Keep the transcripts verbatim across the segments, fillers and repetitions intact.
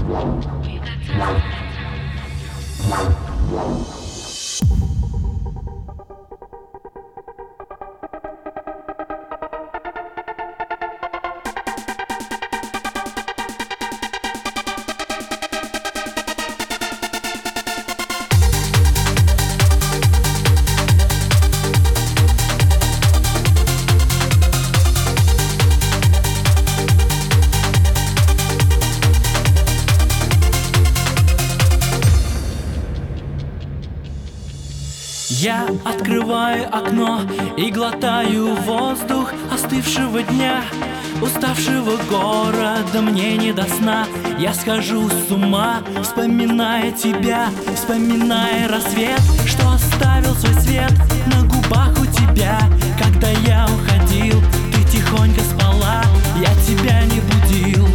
Я открываю окно и глотаю воздух остывшего дня, уставшего города, мне не до сна. Я схожу с ума, вспоминая тебя, вспоминая рассвет, что оставил свой свет на губах у тебя. Когда я уходил, ты тихонько спала, я тебя не будил.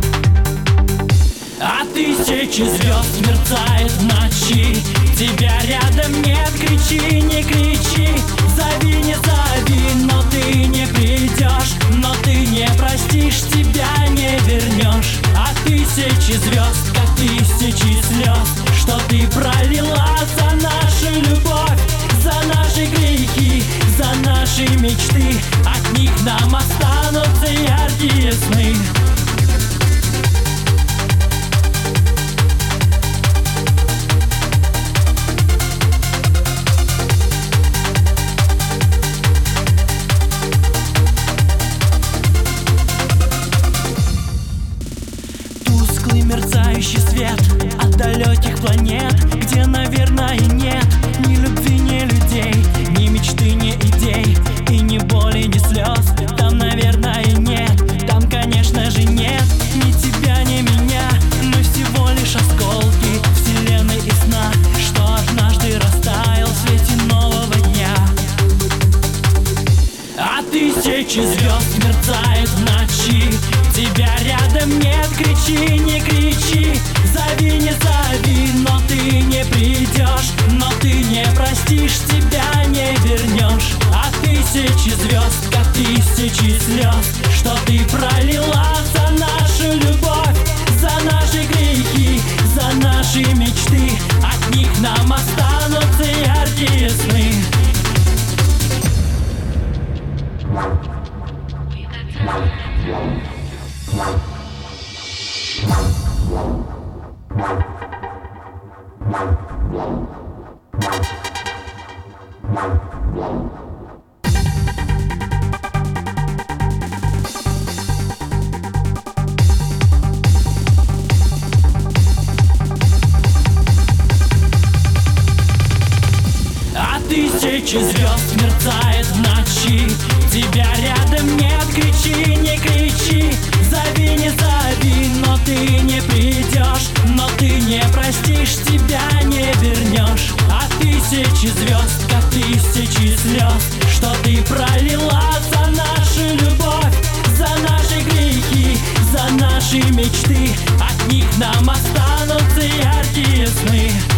А тысячи звезд мерцает в ночи, тебя рядом нет, кричи, не кричи. Зови, не зови, но ты не придешь, но ты не простишь, тебя не вернешь. А тысячи звезд, как тысячи слез, что ты пролила за нашу любовь, за наши грехи, за наши мечты. От них нам останутся яркие сны. Мерцающий свет от далеких планет, где, наверное, нет ни любви, ни людей, ни мечты, ни идей, и ни боли, ни слез. Там, наверное, нет, там, конечно же, нет ни тебя, ни меня. Мы всего лишь осколки вселенной и сна, что однажды растаял в свете нового дня. А тысячи звезд мерцает в ночи, тебя рядом нет, кричи, не кричи. Зови, не зови, но ты не придешь, но ты не простишь, тебя не вернешь. А тысячи звезд, как тысячи слез, что ты пролила за нашу любовь, за наши грехи, за наши мечты. От них нам останутся яркие сны. А тысячи звезд мерцает в ночи, тебя рядом нет, кричи, не кричи. Зови, не зови, но ты не придешь, но ты не простишь, тебя не вернешь. А тысячи звезд, как тысячи слез, что ты пролила за нашу любовь, за наши грехи, за наши мечты. От них нам останутся яркие сны.